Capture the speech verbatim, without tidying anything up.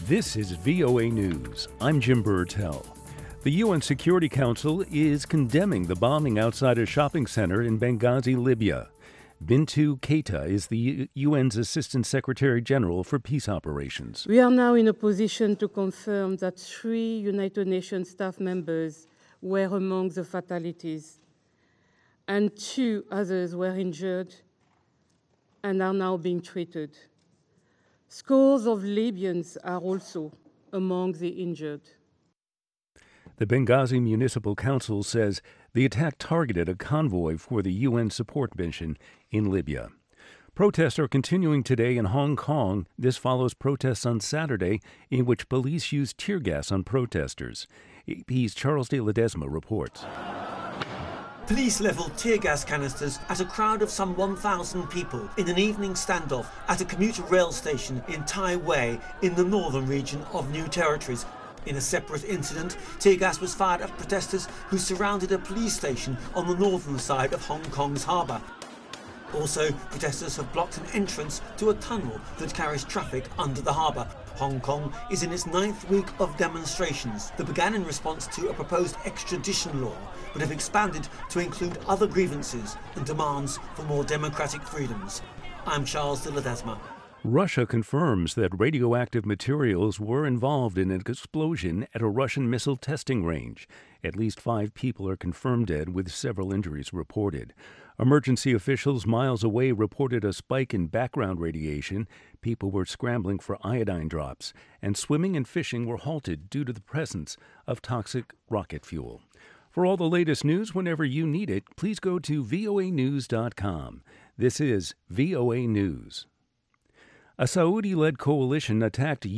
This is V O A News. I'm Jim Burtell. The U N Security Council is condemning the bombing outside a shopping center in Benghazi, Libya. Bintu Keita is the U N's Assistant Secretary General for Peace Operations. We are now in a position to confirm that three United Nations staff members were among the fatalities, and two others were injured and are now being treated. Scores of Libyans are also among the injured. The Benghazi Municipal Council says the attack targeted a convoy for the U N support mission in Libya. Protests are continuing today in Hong Kong. This follows protests on Saturday in which police used tear gas on protesters. A P's Charles de Ledesma reports. Police levelled tear gas canisters at a crowd of some one thousand people in an evening standoff at a commuter rail station in Tai Wei in the northern region of New Territories. In a separate incident, tear gas was fired at protesters who surrounded a police station on the northern side of Hong Kong's harbour. Also, protesters have blocked an entrance to a tunnel that carries traffic under the harbour. Hong Kong is in its ninth week of demonstrations that began in response to a proposed extradition law, but have expanded to include other grievances and demands for more democratic freedoms. I'm Charles de Ledesma. Russia confirms that radioactive materials were involved in an explosion at a Russian missile testing range. At least five people are confirmed dead, with several injuries reported. Emergency officials miles away reported a spike in background radiation. People were scrambling for iodine drops, and swimming and fishing were halted due to the presence of toxic rocket fuel. For all the latest news whenever you need it, please go to V O A news dot com. This is V O A News. A Saudi-led coalition attacked